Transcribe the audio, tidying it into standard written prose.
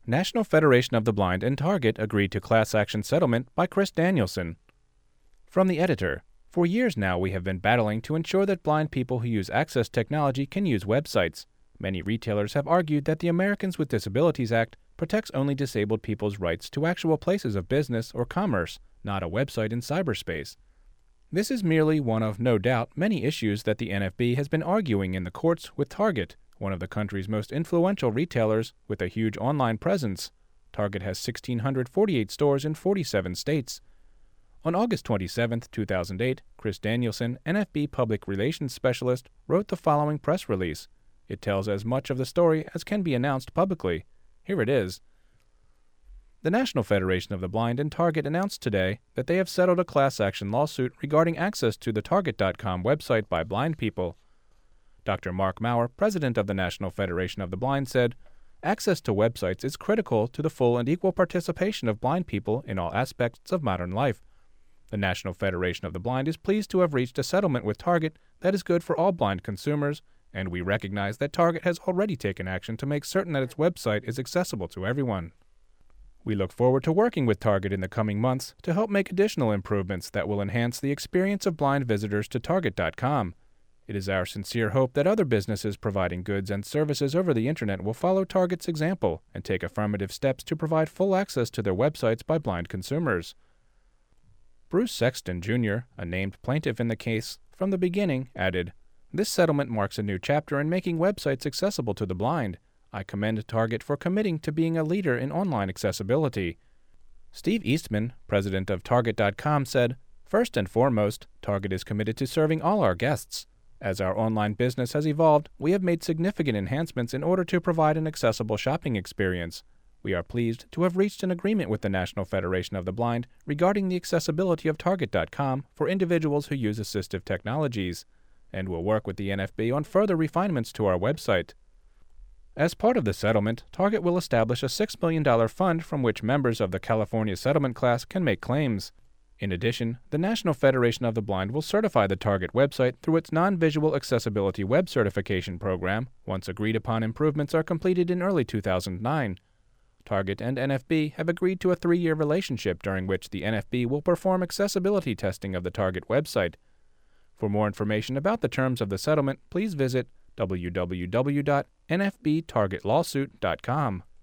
National Federation of the Blind and Target agreed to class action settlement by Chris Danielson. From the editor, for years now we have been battling to ensure that blind people who use access technology can use websites. Many retailers have argued that the Americans with Disabilities Act protects only disabled people's rights to actual places of business or commerce, not a website in cyberspace. This is merely one of, no doubt, many issues that the NFB has been arguing in the courts with Target, one of the country's most influential retailers with a huge online presence. Target has 1,648 stores in 47 states. On August 27, 2008, Chris Danielson, NFB Public Relations Specialist, wrote the following press release. It tells as much of the story as can be announced publicly. Here it is. The National Federation of the Blind and Target announced today that they have settled a class action lawsuit regarding access to the Target.com website by blind people. Dr. Mark Maurer, president of the National Federation of the Blind, said, "Access to websites is critical to the full and equal participation of blind people in all aspects of modern life. The National Federation of the Blind is pleased to have reached a settlement with Target that is good for all blind consumers, and we recognize that Target has already taken action to make certain that its website is accessible to everyone. We look forward to working with Target in the coming months to help make additional improvements that will enhance the experience of blind visitors to Target.com. It is our sincere hope that other businesses providing goods and services over the Internet will follow Target's example and take affirmative steps to provide full access to their websites by blind consumers." Bruce Sexton, Jr., a named plaintiff in the case, from the beginning added, "This settlement marks a new chapter in making websites accessible to the blind. I commend Target for committing to being a leader in online accessibility." Steve Eastman, president of Target.com, said, "First and foremost, Target is committed to serving all our guests. As our online business has evolved, we have made significant enhancements in order to provide an accessible shopping experience. We are pleased to have reached an agreement with the National Federation of the Blind regarding the accessibility of Target.com for individuals who use assistive technologies, and will work with the NFB on further refinements to our website." As part of the settlement, Target will establish a $6 million fund from which members of the California settlement class can make claims. In addition, the National Federation of the Blind will certify the Target website through its Non-Visual Accessibility Web Certification program once agreed-upon improvements are completed in early 2009. Target and NFB have agreed to a 3-year relationship during which the NFB will perform accessibility testing of the Target website. For more information about the terms of the settlement, please visit www.nfbtargetlawsuit.com.